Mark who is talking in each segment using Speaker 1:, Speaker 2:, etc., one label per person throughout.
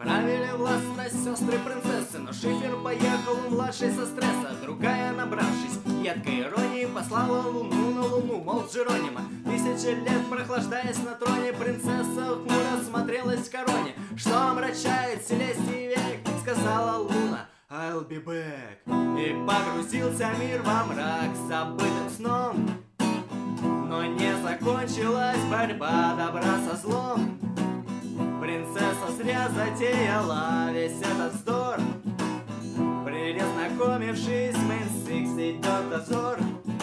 Speaker 1: Правили властность сестры принцессы, но Шифер поехал младший со стресса. Другая, набравшись едкой иронии, послала луну на луну, мол, Джеронима. 1000 лет прохлаждаясь на троне, принцесса хмуро смотрелась в короне. Что омрачает Селестий век, сказала луна, I'll be back. И погрузился мир во мрак забытым сном. Но не закончилась борьба добра со злом. Принцесса зря затеяла весь этот вздор. Перезнакомившись, Мэн Сикс идет дозор.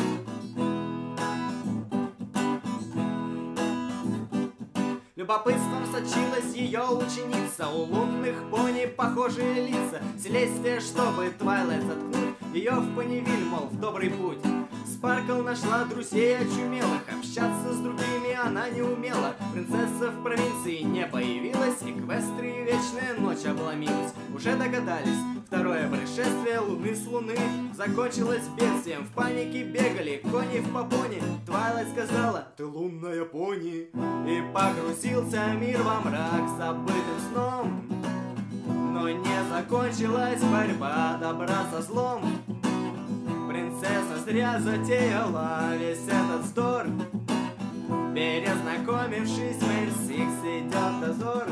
Speaker 1: Любопытством сочилась ее ученица. У лунных пони похожие лица. Селестия, чтобы Твайлайт заткнуть, ее в Понивиль, мол, в добрый путь. Спаркл нашла друзей очумелых, общаться с другими она не умела. Принцесса в провинции не появилась, Эквестрии вечная ночь обломилась. Уже догадались, второе пришествие луны с луны закончилось бедствием. В панике бегали кони в попоне. Твайлайт сказала, ты лунная пони. И погрузился мир во мрак забытым сном. Но не закончилась борьба добра со злом. Принцесса зря затеяла весь этот вздор. Перезнакомившись, Мэн Сикс идет дозор.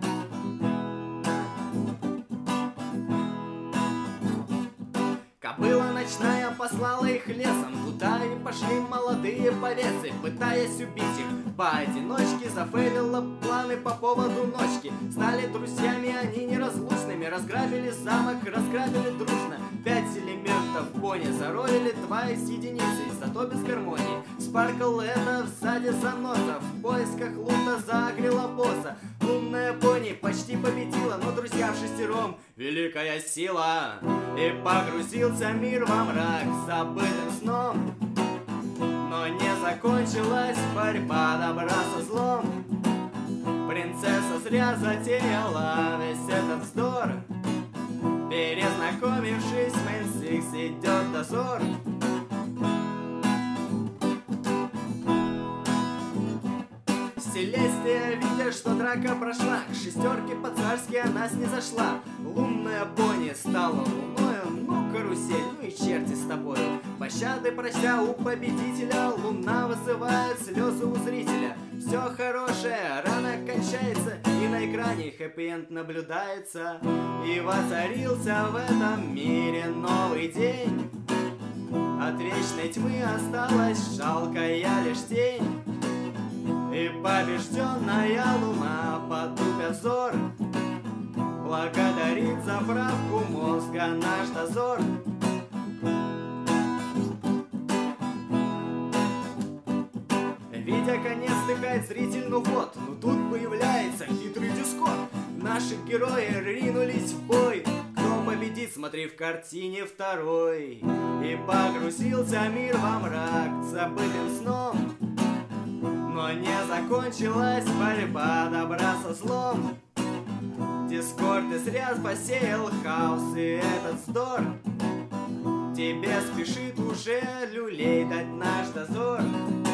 Speaker 1: Кобыла ночная послала их лесом. Туда и пошли молодые повесы, пытаясь убить их поодиночке. Зафейлила планы по поводу ночки. Стали друзьями они неразлучными. Разграбили замок, разграбили дружно. 5 элементов пони заролили, 2 из единицы, зато без гармонии. Спаркл это сзади заноза, в поисках лута загрела босса. Лунная пони почти победила, но друзья вшестером великая сила. И погрузился мир во мрак забытым сном. Но не закончилась борьба добра со злом. Принцесса зря затеяла весь этот вздор. Перезнакомившись, Мэн Сикс идет дозор. Селестия, видя, что драка прошла, к шестерке по-царски она снизошла. Лунная пони стала луною, ну карусель, ну и черти с тобою. Пощады прося у победителя, луна вызывает слезы у зрителя. Все хорошее рано кончается, и на экране хэппи-энд наблюдается. И воцарился в этом мире новый день. От вечной тьмы осталась жалкая лишь тень. И побежденная луна, потупя взор, благодарит за правку мозга наш дозор. Видя конец, стыкает зритель, ну вот, но тут появляется хитрый Дискорд. Наши герои ринулись в бой. Кто победит, смотри в картине второй. И погрузился мир во мрак забытым сном. Но не закончилась борьба добра со злом. Дискорд и зря посеял хаос и этот вздор. Тебе спешит уже люлей дать наш дозор.